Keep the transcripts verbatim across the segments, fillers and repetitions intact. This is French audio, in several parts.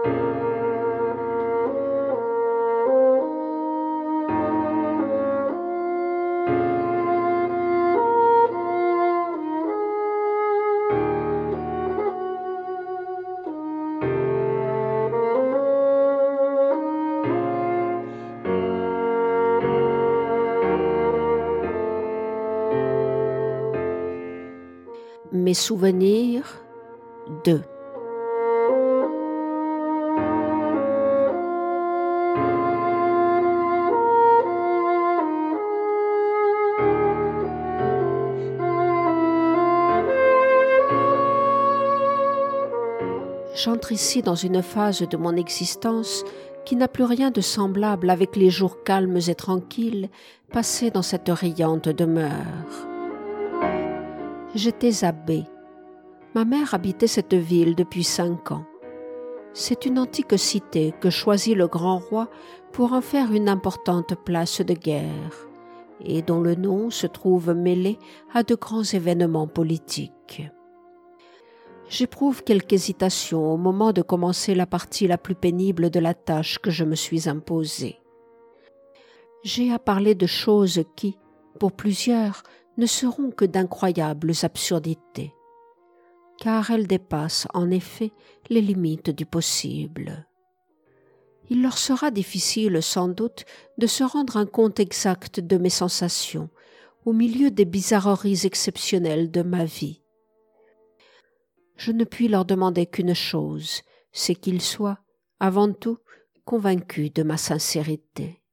Mes souvenirs deux. J'entre ici dans une phase de mon existence qui n'a plus rien de semblable avec les jours calmes et tranquilles passés dans cette riante demeure. J'étais à B. Ma mère habitait cette ville depuis cinq ans. C'est une antique cité que choisit le grand roi pour en faire une importante place de guerre et dont le nom se trouve mêlé à de grands événements politiques. J'éprouve quelque hésitation au moment de commencer la partie la plus pénible de la tâche que je me suis imposée. J'ai à parler de choses qui, pour plusieurs, ne seront que d'incroyables absurdités, car elles dépassent en effet les limites du possible. Il leur sera difficile sans doute de se rendre un compte exact de mes sensations au milieu des bizarreries exceptionnelles de ma vie. Je ne puis leur demander qu'une chose, c'est qu'ils soient, avant tout, convaincus de ma sincérité.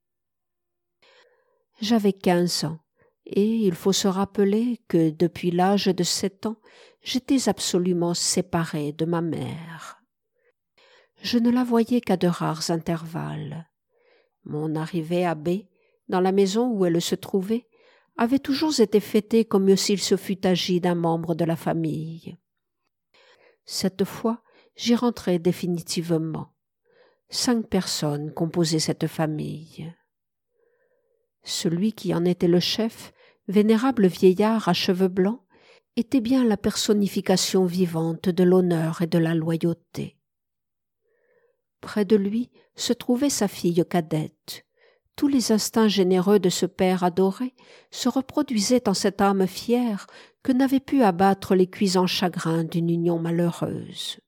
J'avais quinze ans, et il faut se rappeler que depuis l'âge de sept ans, j'étais absolument séparée de ma mère. Je ne la voyais qu'à de rares intervalles. Mon arrivée à B, dans la maison où elle se trouvait, avait toujours été fêtée comme s'il se fût agi d'un membre de la famille. Cette fois, j'y rentrai définitivement. Cinq personnes composaient cette famille. Celui qui en était le chef, vénérable vieillard à cheveux blancs, était bien la personnification vivante de l'honneur et de la loyauté. Près de lui se trouvait sa fille cadette. Tous les instincts généreux de ce père adoré se reproduisaient en cette âme fière que n'avait pu abattre les cuisants chagrins d'une union malheureuse.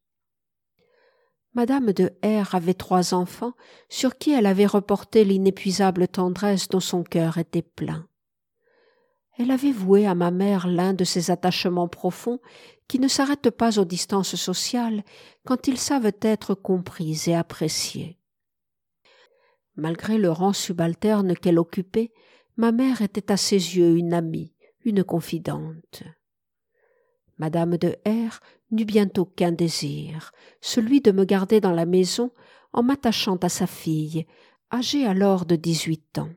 Madame de R avait trois enfants sur qui elle avait reporté l'inépuisable tendresse dont son cœur était plein. Elle avait voué à ma mère l'un de ces attachements profonds qui ne s'arrêtent pas aux distances sociales quand ils savent être compris et appréciés. Malgré le rang subalterne qu'elle occupait, ma mère était à ses yeux une amie, une confidente. Madame de R n'eut bientôt qu'un désir, celui de me garder dans la maison en m'attachant à sa fille, âgée alors de dix-huit ans.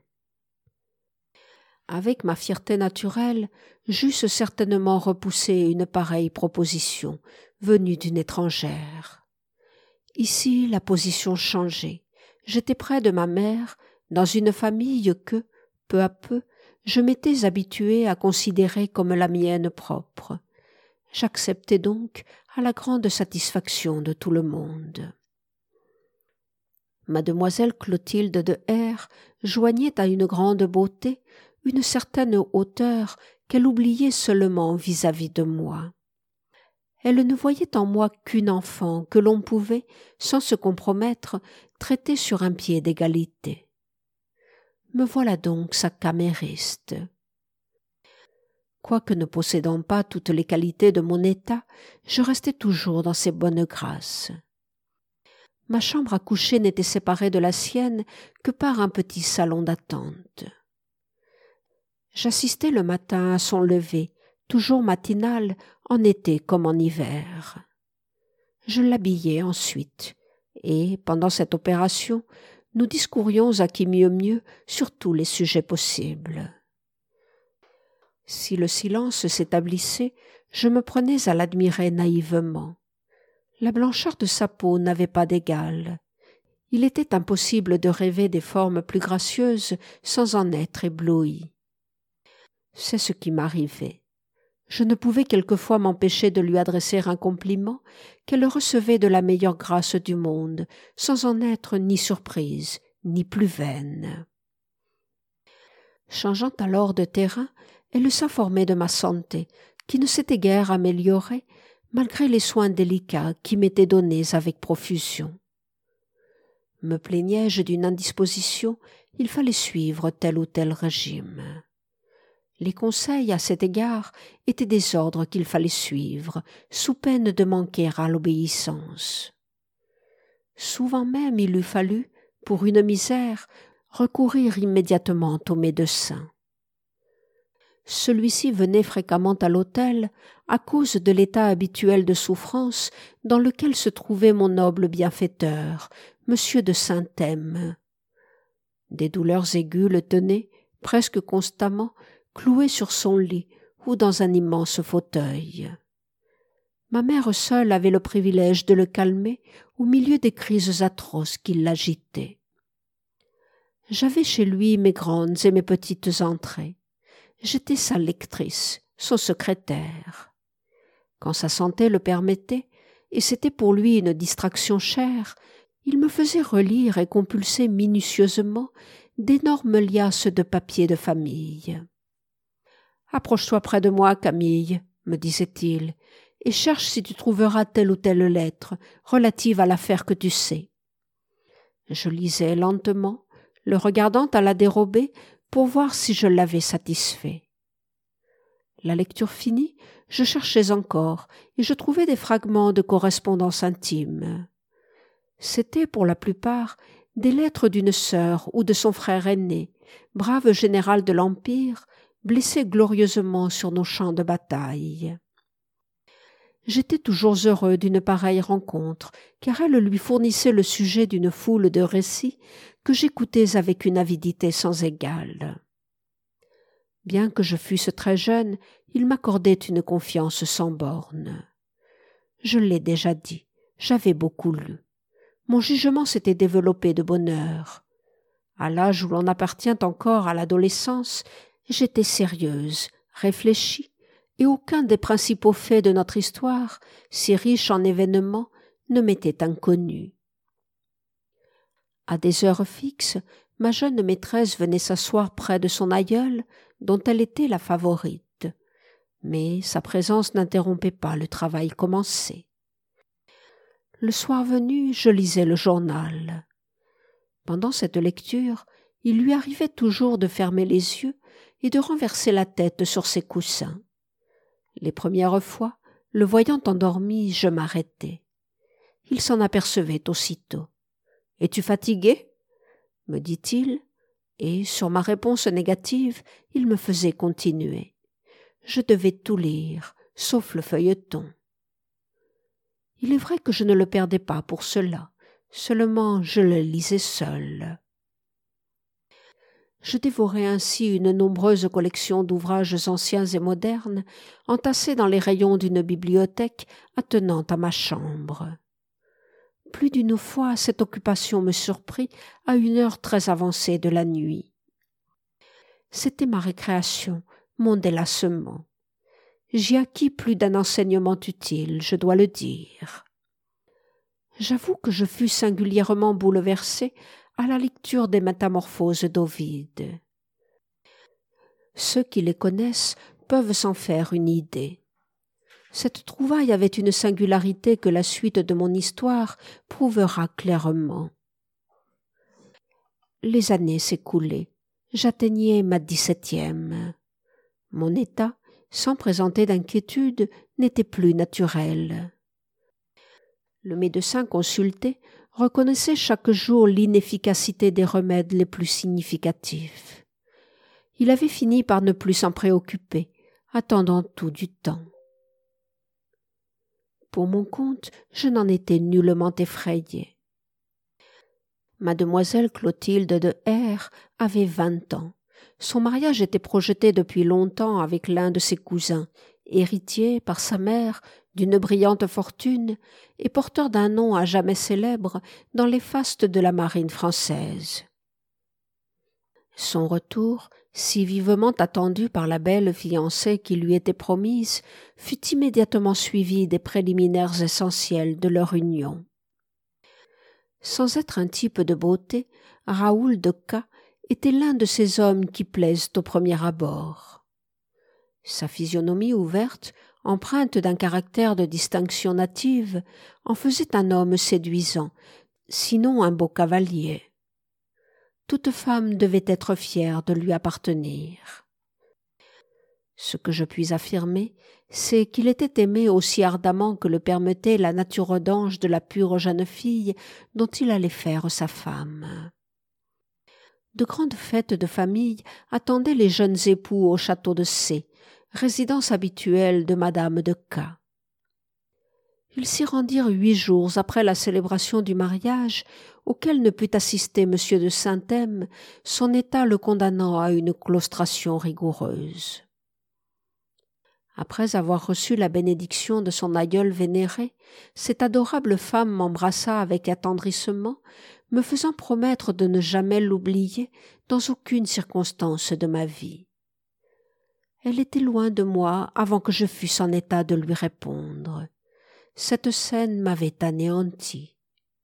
Avec ma fierté naturelle, j'eusse certainement repoussé une pareille proposition, venue d'une étrangère. Ici, la position changeait. J'étais près de ma mère, dans une famille que, peu à peu, je m'étais habituée à considérer comme la mienne propre. J'acceptais donc à la grande satisfaction de tout le monde. Mademoiselle Clotilde de R joignait à une grande beauté une certaine hauteur qu'elle oubliait seulement vis-à-vis de moi. Elle ne voyait en moi qu'une enfant que l'on pouvait, sans se compromettre, traiter sur un pied d'égalité. Me voilà donc sa camériste. Quoique ne possédant pas toutes les qualités de mon état, je restais toujours dans ses bonnes grâces. Ma chambre à coucher n'était séparée de la sienne que par un petit salon d'attente. J'assistais le matin à son lever, toujours matinal, en été comme en hiver. Je l'habillais ensuite, et, pendant cette opération, nous discourions à qui mieux mieux sur tous les sujets possibles. Si le silence s'établissait, je me prenais à l'admirer naïvement. La blancheur de sa peau n'avait pas d'égal. Il était impossible de rêver des formes plus gracieuses sans en être ébloui. C'est ce qui m'arrivait. Je ne pouvais quelquefois m'empêcher de lui adresser un compliment qu'elle recevait de la meilleure grâce du monde, sans en être ni surprise, ni plus vaine. Changeant alors de terrain, elle s'informait de ma santé, qui ne s'était guère améliorée, malgré les soins délicats qui m'étaient donnés avec profusion. Me plaignais-je d'une indisposition, il fallait suivre tel ou tel régime. Les conseils à cet égard étaient des ordres qu'il fallait suivre, sous peine de manquer à l'obéissance. Souvent même il eût fallu, pour une misère, recourir immédiatement au médecin. Celui-ci venait fréquemment à l'hôtel à cause de l'état habituel de souffrance dans lequel se trouvait mon noble bienfaiteur, Monsieur de Saint-Thème. Des douleurs aiguës le tenaient, presque constamment, cloué sur son lit ou dans un immense fauteuil. Ma mère seule avait le privilège de le calmer au milieu des crises atroces qui l'agitaient. J'avais chez lui mes grandes et mes petites entrées. J'étais sa lectrice, son secrétaire. Quand sa santé le permettait, et c'était pour lui une distraction chère, il me faisait relire et compulser minutieusement d'énormes liasses de papiers de famille. « Approche-toi près de moi, Camille, » me disait-il, « et cherche si tu trouveras telle ou telle lettre relative à l'affaire que tu sais. » Je lisais lentement, le regardant à la dérobée pour voir si je l'avais satisfait. La lecture finie, je cherchais encore et je trouvais des fragments de correspondance intime. C'étaient pour la plupart des lettres d'une sœur ou de son frère aîné, brave général de l'Empire, blessé glorieusement sur nos champs de bataille. J'étais toujours heureux d'une pareille rencontre, car elle lui fournissait le sujet d'une foule de récits que j'écoutais avec une avidité sans égale. Bien que je fusse très jeune, il m'accordait une confiance sans bornes. Je l'ai déjà dit, j'avais beaucoup lu. Mon jugement s'était développé de bonne heure. À l'âge où l'on appartient encore à l'adolescence, j'étais sérieuse, réfléchie, et aucun des principaux faits de notre histoire, si riche en événements, ne m'était inconnu. À des heures fixes, ma jeune maîtresse venait s'asseoir près de son aïeule, dont elle était la favorite. Mais sa présence n'interrompait pas le travail commencé. Le soir venu, je lisais le journal. Pendant cette lecture, il lui arrivait toujours de fermer les yeux et de renverser la tête sur ses coussins. Les premières fois, le voyant endormi, je m'arrêtais. Il s'en apercevait aussitôt. « Es-tu fatigué ?» me dit-il, et sur ma réponse négative, il me faisait continuer. Je devais tout lire, sauf le feuilleton. Il est vrai que je ne le perdais pas pour cela, seulement je le lisais seul. Je dévorais ainsi une nombreuse collection d'ouvrages anciens et modernes, entassés dans les rayons d'une bibliothèque attenante à ma chambre. Plus d'une fois, cette occupation me surprit à une heure très avancée de la nuit. C'était ma récréation, mon délassement. J'y acquis plus d'un enseignement utile, je dois le dire. J'avoue que je fus singulièrement bouleversée à la lecture des Métamorphoses d'Ovide. Ceux qui les connaissent peuvent s'en faire une idée. Cette trouvaille avait une singularité que la suite de mon histoire prouvera clairement. Les années s'écoulaient. J'atteignais ma dix-septième. Mon état, sans présenter d'inquiétude, n'était plus naturel. Le médecin consulté reconnaissait chaque jour l'inefficacité des remèdes les plus significatifs. Il avait fini par ne plus s'en préoccuper, attendant tout du temps. Pour mon compte, je n'en étais nullement effrayée. Mademoiselle Clotilde de R avait vingt ans. Son mariage était projeté depuis longtemps avec l'un de ses cousins, héritier par sa mère d'une brillante fortune et porteur d'un nom à jamais célèbre dans les fastes de la marine française. Son retour, si vivement attendu par la belle fiancée qui lui était promise, fut immédiatement suivi des préliminaires essentiels de leur union. Sans être un type de beauté, Raoul de K était l'un de ces hommes qui plaisent au premier abord. Sa physionomie ouverte, empreinte d'un caractère de distinction native, en faisait un homme séduisant, sinon un beau cavalier. Toute femme devait être fière de lui appartenir. Ce que je puis affirmer, c'est qu'il était aimé aussi ardemment que le permettait la nature d'ange de la pure jeune fille dont il allait faire sa femme. De grandes fêtes de famille attendaient les jeunes époux au château de C, résidence habituelle de madame de K. Ils s'y rendirent huit jours après la célébration du mariage, auquel ne put assister monsieur de Saint-Thème, son état le condamnant à une claustration rigoureuse. Après avoir reçu la bénédiction de son aïeul vénéré, cette adorable femme m'embrassa avec attendrissement, me faisant promettre de ne jamais l'oublier dans aucune circonstance de ma vie. Elle était loin de moi avant que je fusse en état de lui répondre. Cette scène m'avait anéanti.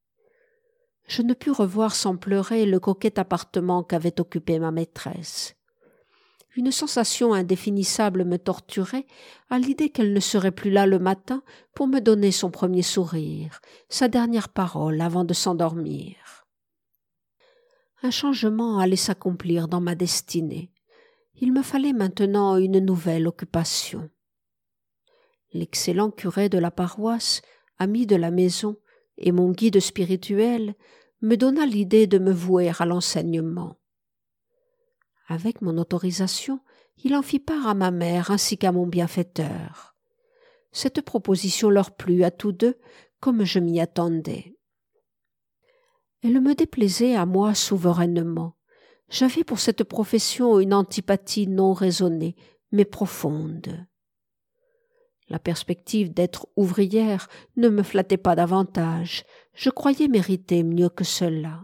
Je ne pus revoir sans pleurer le coquet appartement qu'avait occupé ma maîtresse. Une sensation indéfinissable me torturait à l'idée qu'elle ne serait plus là le matin pour me donner son premier sourire, sa dernière parole avant de s'endormir. Un changement allait s'accomplir dans ma destinée. Il me fallait maintenant une nouvelle occupation. L'excellent curé de la paroisse, ami de la maison et mon guide spirituel, me donna l'idée de me vouer à l'enseignement. Avec mon autorisation, il en fit part à ma mère ainsi qu'à mon bienfaiteur. Cette proposition leur plut à tous deux, comme je m'y attendais. Elle me déplaisait à moi souverainement. J'avais pour cette profession une antipathie non raisonnée, mais profonde. La perspective d'être ouvrière ne me flattait pas davantage. Je croyais mériter mieux que cela.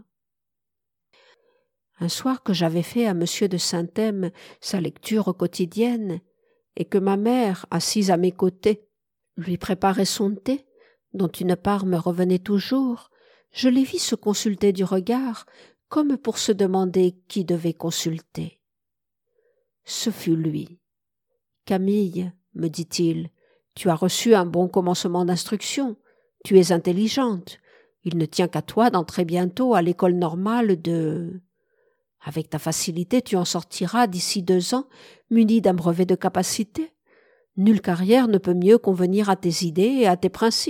Un soir que j'avais fait à monsieur de Saint-Thème sa lecture quotidienne et que ma mère, assise à mes côtés, lui préparait son thé, dont une part me revenait toujours, je les vis se consulter du regard comme pour se demander qui devait consulter. Ce fut lui. « Camille, me dit-il, tu as reçu un bon commencement d'instruction, tu es intelligente, il ne tient qu'à toi d'entrer bientôt à l'école normale de... Avec ta facilité, tu en sortiras d'ici deux ans, muni d'un brevet de capacité. Nulle carrière ne peut mieux convenir à tes idées et à tes principes. »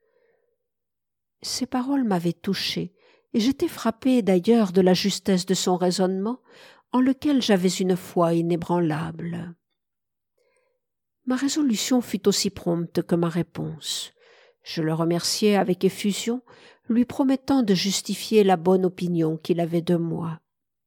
Ces paroles m'avaient touchée, et j'étais frappée d'ailleurs de la justesse de son raisonnement, en lequel j'avais une foi inébranlable. Ma résolution fut aussi prompte que ma réponse. Je le remerciai avec effusion, lui promettant de justifier la bonne opinion qu'il avait de moi.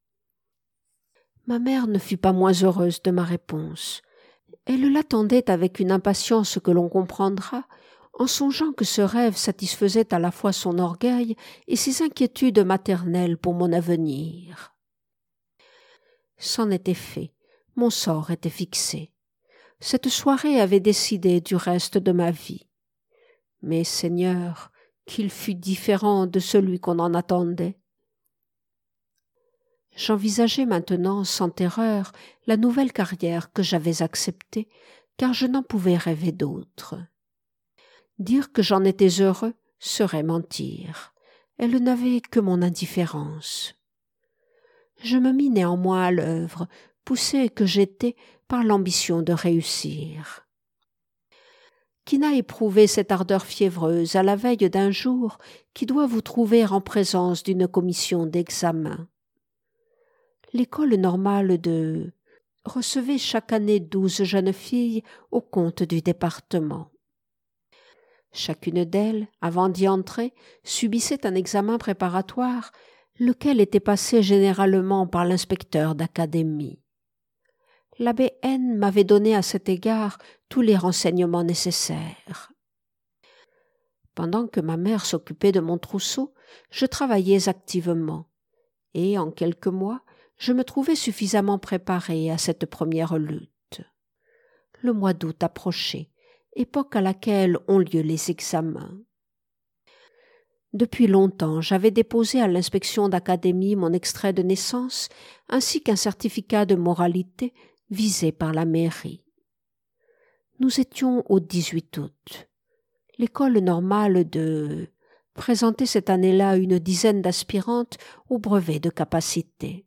Ma mère ne fut pas moins heureuse de ma réponse. Elle l'attendait avec une impatience que l'on comprendra, en songeant que ce rêve satisfaisait à la fois son orgueil et ses inquiétudes maternelles pour mon avenir. C'en était fait, mon sort était fixé. Cette soirée avait décidé du reste de ma vie. Mais, Seigneur, qu'il fût différent de celui qu'on en attendait. J'envisageais maintenant sans terreur la nouvelle carrière que j'avais acceptée, car je n'en pouvais rêver d'autre. Dire que j'en étais heureux serait mentir. Elle n'avait que mon indifférence. Je me mis néanmoins à l'œuvre, poussé que j'étais par l'ambition de réussir. Qui n'a éprouvé cette ardeur fiévreuse à la veille d'un jour qui doit vous trouver en présence d'une commission d'examen? L'école normale de recevait chaque année douze jeunes filles au compte du département. Chacune d'elles, avant d'y entrer, subissait un examen préparatoire, lequel était passé généralement par l'inspecteur d'académie. L'abbé N m'avait donné à cet égard tous les renseignements nécessaires. Pendant que ma mère s'occupait de mon trousseau, je travaillais activement, et en quelques mois, je me trouvais suffisamment préparée à cette première lutte. Le mois d'août approchait, époque à laquelle ont lieu les examens. Depuis longtemps, j'avais déposé à l'inspection d'académie mon extrait de naissance ainsi qu'un certificat de moralité visé par la mairie. Nous étions au dix-huit août. L'école normale de présentait cette année-là une dizaine d'aspirantes au brevet de capacité.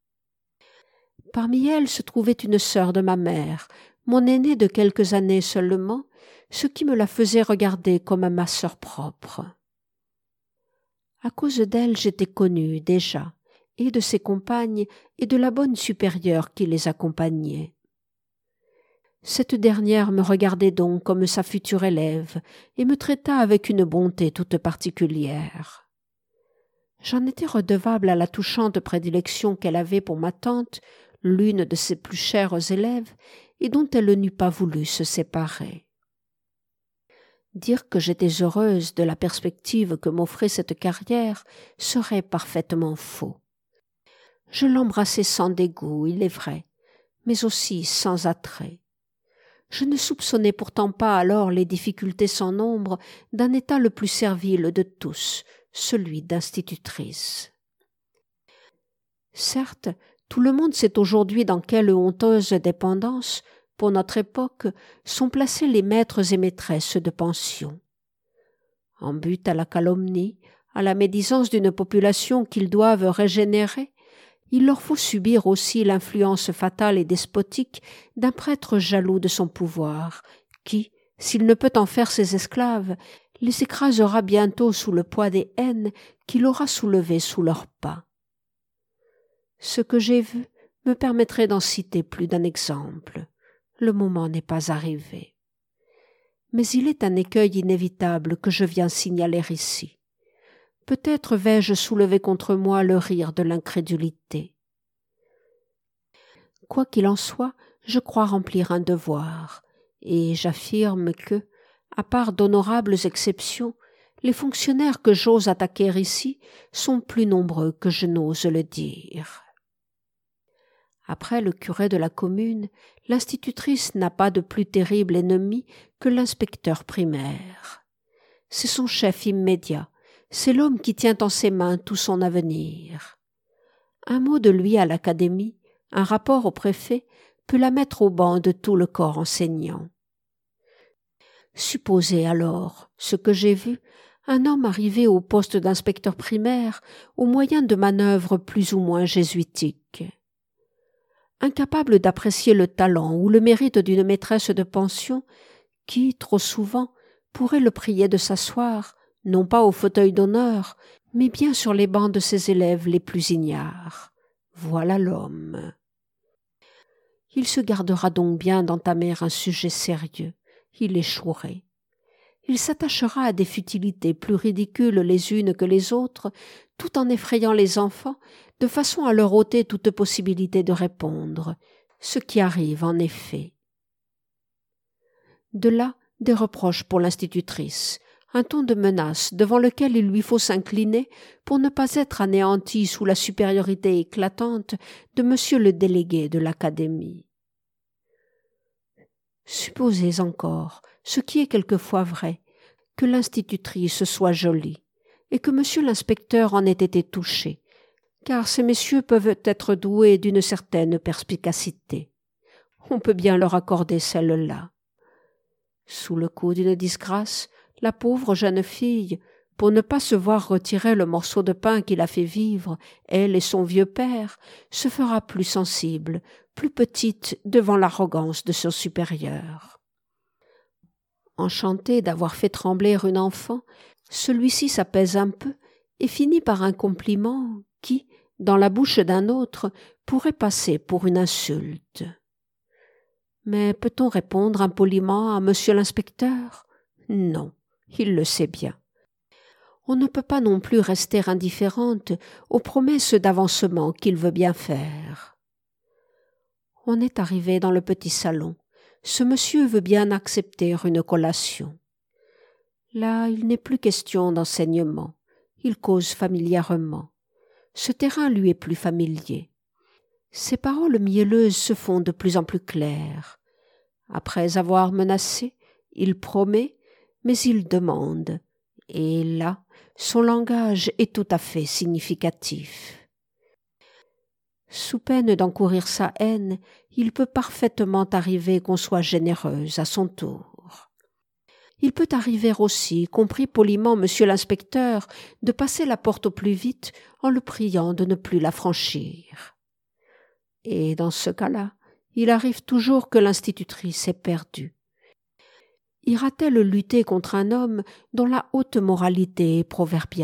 Parmi elles se trouvait une sœur de ma mère, mon aînée de quelques années seulement, ce qui me la faisait regarder comme ma sœur propre. À cause d'elle, j'étais connue déjà, et de ses compagnes et de la bonne supérieure qui les accompagnait. Cette dernière me regardait donc comme sa future élève et me traita avec une bonté toute particulière. J'en étais redevable à la touchante prédilection qu'elle avait pour ma tante, l'une de ses plus chères élèves, et dont elle n'eût pas voulu se séparer. Dire que j'étais heureuse de la perspective que m'offrait cette carrière serait parfaitement faux. Je l'embrassais sans dégoût, il est vrai, mais aussi sans attrait. Je ne soupçonnais pourtant pas alors les difficultés sans nombre d'un état le plus servile de tous, celui d'institutrice. Certes, tout le monde sait aujourd'hui dans quelle honteuse dépendance, pour notre époque, sont placés les maîtres et maîtresses de pension. En but à la calomnie, à la médisance d'une population qu'ils doivent régénérer, il leur faut subir aussi l'influence fatale et despotique d'un prêtre jaloux de son pouvoir, qui, s'il ne peut en faire ses esclaves, les écrasera bientôt sous le poids des haines qu'il aura soulevées sous leurs pas. Ce que j'ai vu me permettrait d'en citer plus d'un exemple. Le moment n'est pas arrivé. Mais il est un écueil inévitable que je viens signaler ici. Peut-être vais-je soulever contre moi le rire de l'incrédulité. Quoi qu'il en soit, je crois remplir un devoir, et j'affirme que, à part d'honorables exceptions, les fonctionnaires que j'ose attaquer ici sont plus nombreux que je n'ose le dire. Après le curé de la commune, l'institutrice n'a pas de plus terrible ennemi que l'inspecteur primaire. C'est son chef immédiat, c'est l'homme qui tient en ses mains tout son avenir. Un mot de lui à l'académie, un rapport au préfet, peut la mettre au ban de tout le corps enseignant. Supposez alors, ce que j'ai vu, un homme arrivé au poste d'inspecteur primaire au moyen de manœuvres plus ou moins jésuitiques. Incapable d'apprécier le talent ou le mérite d'une maîtresse de pension qui, trop souvent, pourrait le prier de s'asseoir, non pas au fauteuil d'honneur, mais bien sur les bancs de ses élèves les plus ignares. Voilà l'homme. Il se gardera donc bien d'entamer un sujet sérieux. Il échouerait. Il s'attachera à des futilités plus ridicules les unes que les autres, tout en effrayant les enfants, de façon à leur ôter toute possibilité de répondre, ce qui arrive en effet. De là, des reproches pour l'institutrice, un ton de menace devant lequel il lui faut s'incliner pour ne pas être anéanti sous la supériorité éclatante de monsieur le délégué de l'académie. Supposez encore, ce qui est quelquefois vrai, que l'institutrice soit jolie, et que monsieur l'inspecteur en ait été touché, car ces messieurs peuvent être doués d'une certaine perspicacité. On peut bien leur accorder celle-là. Sous le coup d'une disgrâce, la pauvre jeune fille, pour ne pas se voir retirer le morceau de pain qui l'a fait vivre, elle et son vieux père, se fera plus sensible, plus petite devant l'arrogance de son supérieur. Enchanté d'avoir fait trembler une enfant, celui-ci s'apaise un peu et finit par un compliment qui, dans la bouche d'un autre, pourrait passer pour une insulte. Mais peut-on répondre impoliment à monsieur l'inspecteur? Non, il le sait bien. On ne peut pas non plus rester indifférente aux promesses d'avancement qu'il veut bien faire. On est arrivé dans le petit salon. Ce monsieur veut bien accepter une collation. Là, il n'est plus question d'enseignement. Il cause familièrement. Ce terrain lui est plus familier. Ses paroles mielleuses se font de plus en plus claires. Après avoir menacé, il promet, mais il demande. Et là, son langage est tout à fait significatif. Sous peine d'encourir sa haine, il peut parfaitement arriver qu'on soit généreuse à son tour. Il peut arriver aussi qu'on prie poliment monsieur l'inspecteur de passer la porte au plus vite en le priant de ne plus la franchir. Et dans ce cas-là, il arrive toujours que l'institutrice est perdue. Ira-t-elle lutter contre un homme dont la haute moralité est proverbiale ?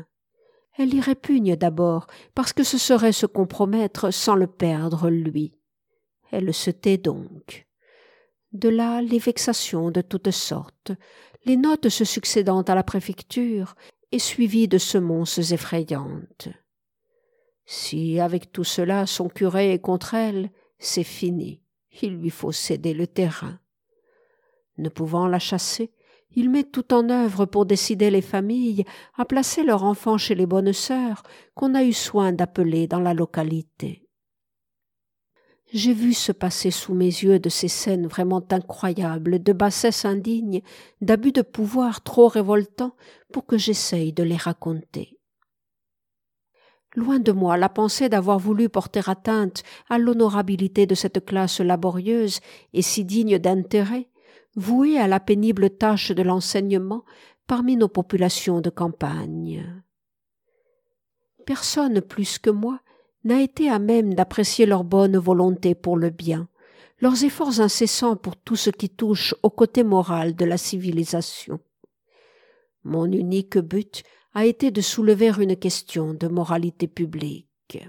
Elle y répugne d'abord parce que ce serait se compromettre sans le perdre lui. Elle se tait donc. De là les vexations de toutes sortes, les notes se succédant à la préfecture et suivies de semonces effrayantes. Si avec tout cela son curé est contre elle, c'est fini, il lui faut céder le terrain. Ne pouvant la chasser, il met tout en œuvre pour décider les familles à placer leurs enfants chez les bonnes sœurs qu'on a eu soin d'appeler dans la localité. J'ai vu se passer sous mes yeux de ces scènes vraiment incroyables, de bassesse indigne, d'abus de pouvoir trop révoltants pour que j'essaye de les raconter. Loin de moi la pensée d'avoir voulu porter atteinte à l'honorabilité de cette classe laborieuse et si digne d'intérêt, vouée à la pénible tâche de l'enseignement parmi nos populations de campagne. Personne plus que moi n'a été à même d'apprécier leur bonne volonté pour le bien, leurs efforts incessants pour tout ce qui touche au côté moral de la civilisation. Mon unique but a été de soulever une question de moralité publique.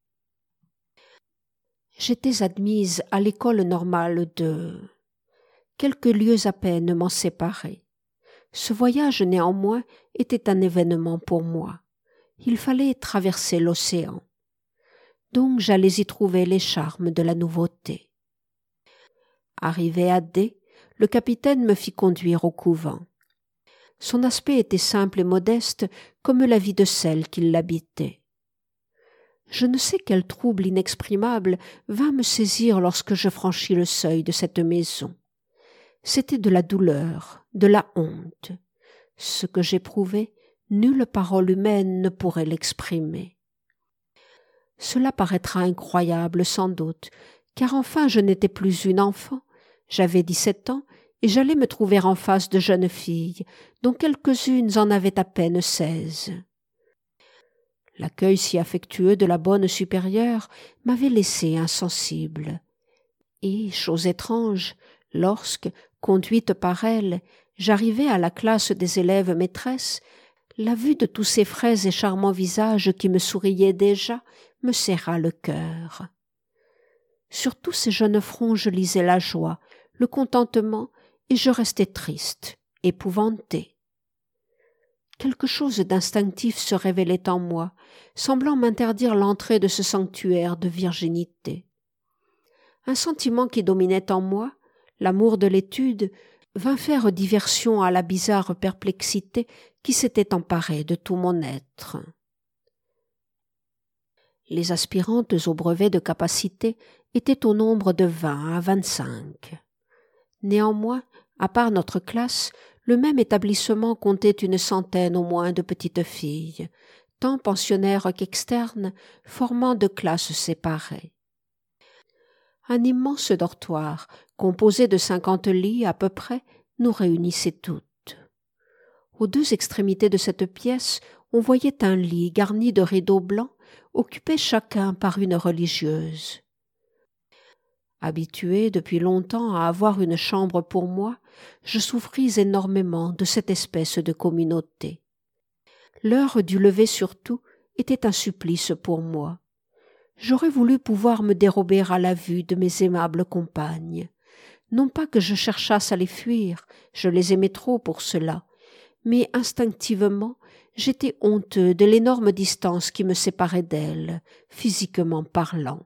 J'étais admise à l'école normale de... Quelques lieues à peine m'en séparaient. Ce voyage, néanmoins, était un événement pour moi. Il fallait traverser l'océan. Donc j'allais y trouver les charmes de la nouveauté. Arrivé à D, le capitaine me fit conduire au couvent. Son aspect était simple et modeste comme la vie de celle qui l'habitait. Je ne sais quel trouble inexprimable vint me saisir lorsque je franchis le seuil de cette maison. C'était de la douleur, de la honte. Ce que j'éprouvais, nulle parole humaine ne pourrait l'exprimer. Cela paraîtra incroyable sans doute, car enfin je n'étais plus une enfant, j'avais dix-sept ans et j'allais me trouver en face de jeunes filles, dont quelques-unes en avaient à peine seize. L'accueil si affectueux de la bonne supérieure m'avait laissé insensible. Et, chose étrange, lorsque, conduite par elle, j'arrivai à la classe des élèves maîtresses, la vue de tous ces frais et charmants visages qui me souriaient déjà me serra le cœur. Sur tous ces jeunes fronts je lisais la joie, le contentement, et je restais triste, épouvantée. Quelque chose d'instinctif se révélait en moi, semblant m'interdire l'entrée de ce sanctuaire de virginité. Un sentiment qui dominait en moi, l'amour de l'étude, vint faire diversion à la bizarre perplexité qui s'était emparée de tout mon être. Les aspirantes au brevet de capacité étaient au nombre de vingt à vingt-cinq. Néanmoins, à part notre classe, le même établissement comptait une centaine au moins de petites filles, tant pensionnaires qu'externes, formant deux classes séparées. Un immense dortoir, composé de cinquante lits à peu près, nous réunissait toutes. Aux deux extrémités de cette pièce, on voyait un lit garni de rideaux blancs, occupé chacun par une religieuse. Habituée depuis longtemps à avoir une chambre pour moi, je souffris énormément de cette espèce de communauté. L'heure du lever surtout était un supplice pour moi. J'aurais voulu pouvoir me dérober à la vue de mes aimables compagnes. Non pas que je cherchasse à les fuir, je les aimais trop pour cela, mais instinctivement, j'étais honteux de l'énorme distance qui me séparait d'elles, physiquement parlant.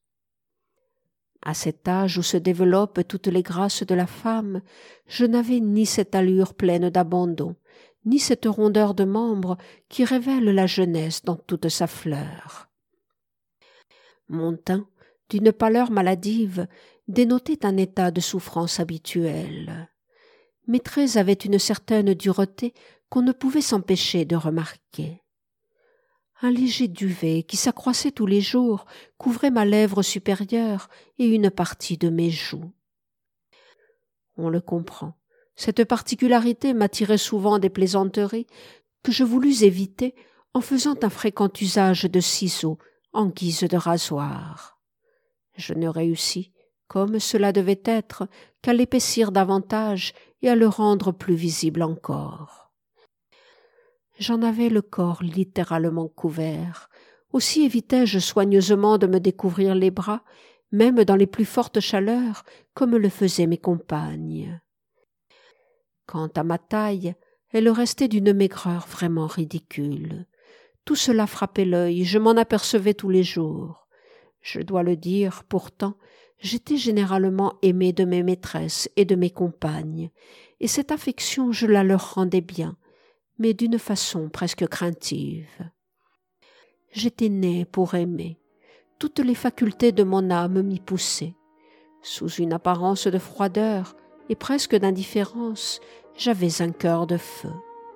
À cet âge où se développent toutes les grâces de la femme, je n'avais ni cette allure pleine d'abandon, ni cette rondeur de membres qui révèle la jeunesse dans toute sa fleur. Mon teint, d'une pâleur maladive, dénotait un état de souffrance habituel. Mes traits avaient une certaine dureté qu'on ne pouvait s'empêcher de remarquer. Un léger duvet qui s'accroissait tous les jours couvrait ma lèvre supérieure et une partie de mes joues. On le comprend, cette particularité m'attirait souvent des plaisanteries que je voulus éviter en faisant un fréquent usage de ciseaux en guise de rasoir. Je ne réussis, comme cela devait être, qu'à l'épaissir davantage et à le rendre plus visible encore. J'en avais le corps littéralement couvert. Aussi évitai-je soigneusement de me découvrir les bras, même dans les plus fortes chaleurs, comme le faisaient mes compagnes. Quant à ma taille, elle restait d'une maigreur vraiment ridicule. Tout cela frappait l'œil, je m'en apercevais tous les jours. Je dois le dire, pourtant, j'étais généralement aimée de mes maîtresses et de mes compagnes, et cette affection je la leur rendais bien, mais d'une façon presque craintive. J'étais née pour aimer. Toutes les facultés de mon âme m'y poussaient. Sous une apparence de froideur et presque d'indifférence, j'avais un cœur de feu.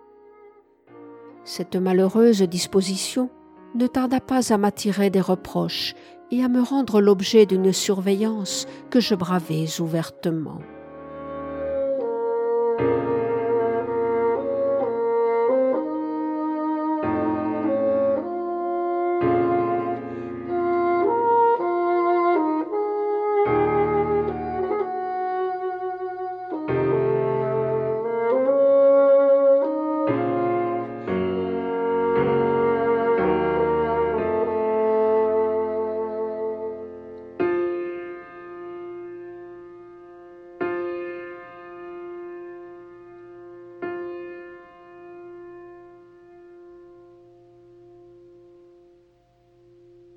Cette malheureuse disposition ne tarda pas à m'attirer des reproches et à me rendre l'objet d'une surveillance que je bravais ouvertement.